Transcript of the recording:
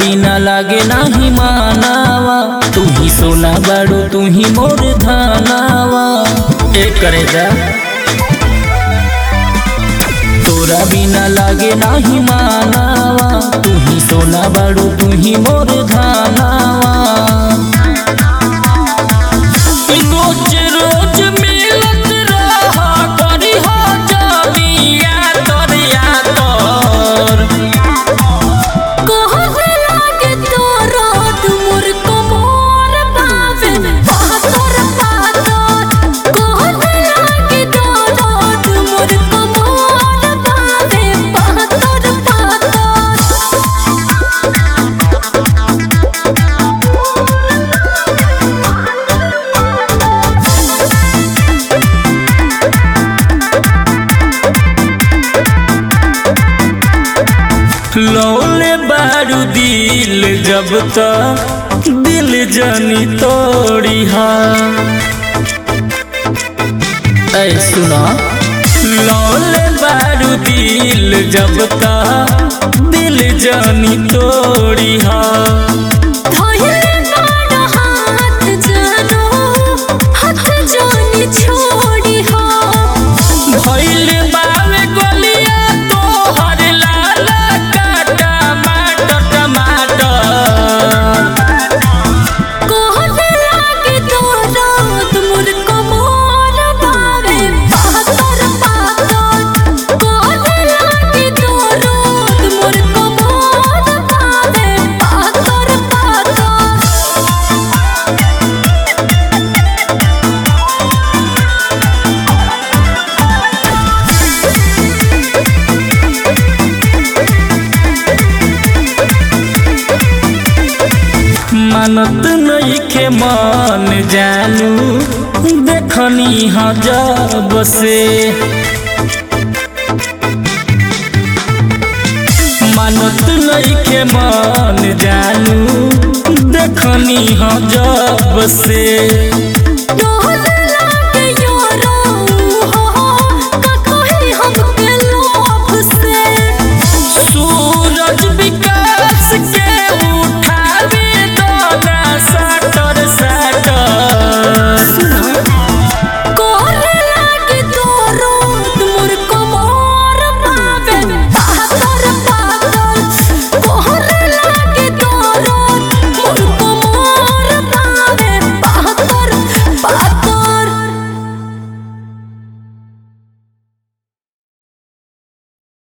बिना लागे नाही मानावा, तू ही सोना बाड़ू तू ही मोर धानावा। एक करे जा तोरा बिना लागे नाही मानावा, तू ही सोना बाड़ू तू ही मोर धानावा। रोज रोज मिलत रहा करी हो जानिया तोर या तोर कहत लागे तोरा तुमर कमर बावे पातर पातर। कहत लागे तोरा तुमर कमर बावे पातर पातर। लौले बारू दिल जब तक दिल जानी तोड़ी हा। ऐ सुना लौले बारू दिल जब तक दिल जानी तोड़ी हा। धइले बाड़ा हाथ जानो हाथ जानी छोड़ी हो। भइल बावे गलिया तोहर लाल का टमाटर टमाटर। कहत लागे तोरा तुमर कमर बावे पातर पातर। कहत लागे तोरा तुमर कमर बावे पातर पातर। मानत नइखे मन जानू देखनी हा जब से। मानत नइखे मन जानू देखनी हा जब से।